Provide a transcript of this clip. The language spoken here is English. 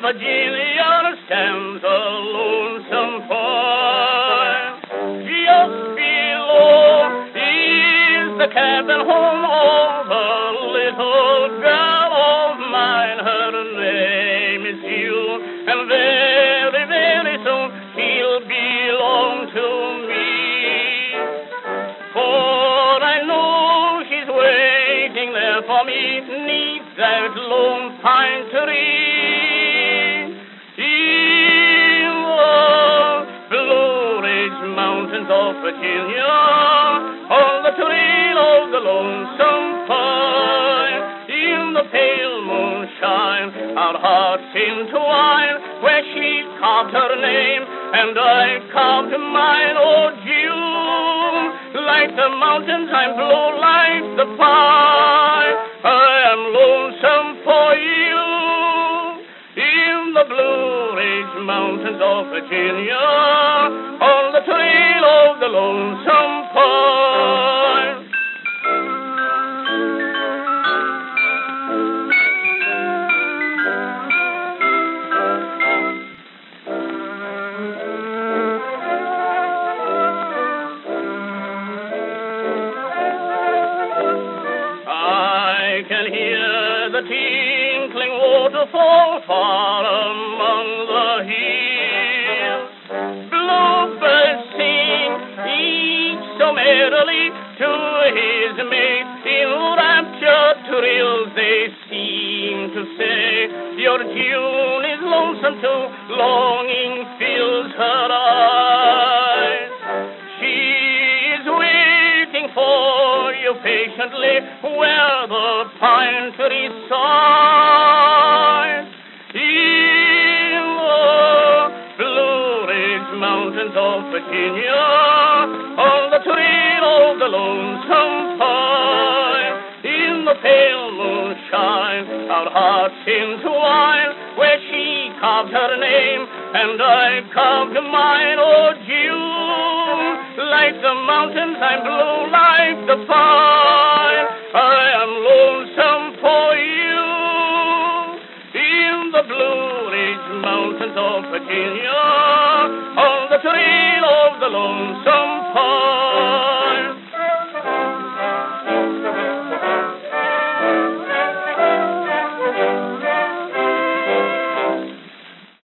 Virginia stands a lonesome point. Just below is the cabin home of a little girl of mine. Her name is Jill, and very, very soon she'll belong to me. For I know she's waiting there for me 'neath that lone pine tree in the Blue Ridge Mountains of Virginia, on the trail of the lonesome pine. In the pale moonshine, our hearts intertwine, where she carved her name and I carved mine. Oh, June, like the mountains, I'm blue like the pine. I am lonesome for you in the Blue Ridge Mountains of Virginia, on the trail of the lonesome pine. I can hear the tinkling waterfall far among the hills. Bluebirds sing each so merrily to his mate. In raptured thrills they seem to say, your June is lonesome too, longing fills her eyes. She is waiting for you patiently where the pine tree sighs. In the Blue Ridge Mountains of Virginia, on the trail of the lonesome pine. In the pale moonshine, our hearts intertwine, where she carved her name and I carved mine. Oh, June, like the mountains, I'm blue like the pine.